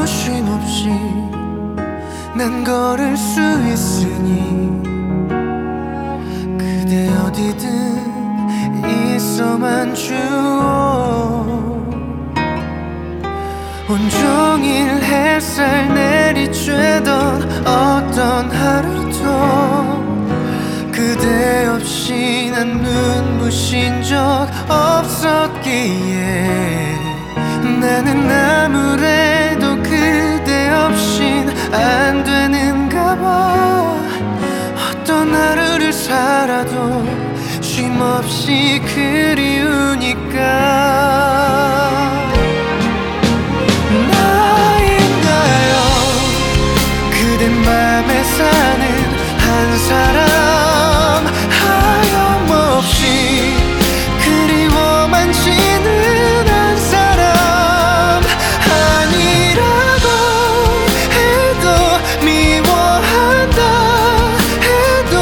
쉼없이 난 걸을 수 있으니 그대 어디든 있어만 주오. 온종일 햇살 내리쬐던 어떤 하루도 그대 없이 난 눈부신 적 없었기에 나는 아무래도 그대 없인 안 되는가 봐. 어떤 하루를 살아도 쉼없이 그리우니까. 나인가요 그댄 맘에 사는 한 사람, 하염없이 그리워만 지는 한 사람. 아니라고 해도 미워한다 해도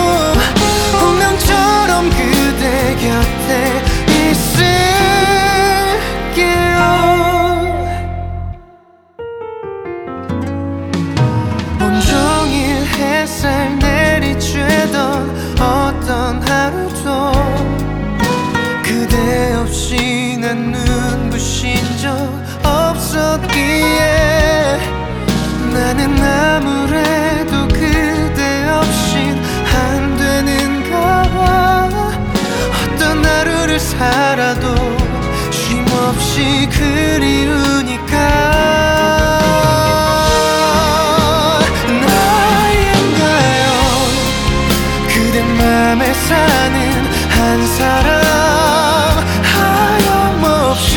운명처럼 그대 곁에 있을게요. 온종일 햇살 내리쬐던 어떤 하루도 그대 없이 난 눈부신 적 없었기에 나는 아무래도 그대 없인 안 되는가 봐. 어떤 하루를 살아도 쉼없이 그리우니까. 나인가요 그대 맘에 사는 한 사람, 하염없이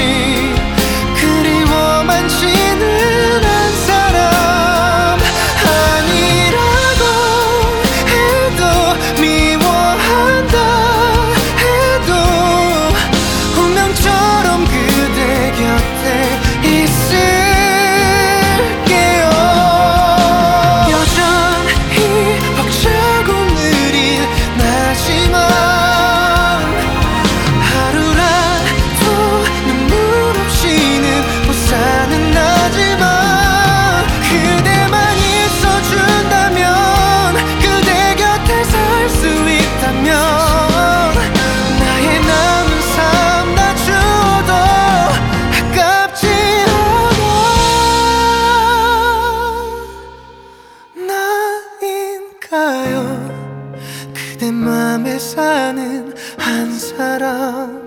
그리워만 지는 한 사람. 아니라고 해도 미워한다 해도 운명처럼 그대 곁에 있을게요. 여전히 벅차고 느린 나지만 하루라도 눈물 없이는 못 사는 나지만 그대만 있어준다면, 그대 곁에 살 수 있다면 나의 남은 삶 다 주어도 아깝지 않아. 나인가요 그대 맘에 사는 한 사람.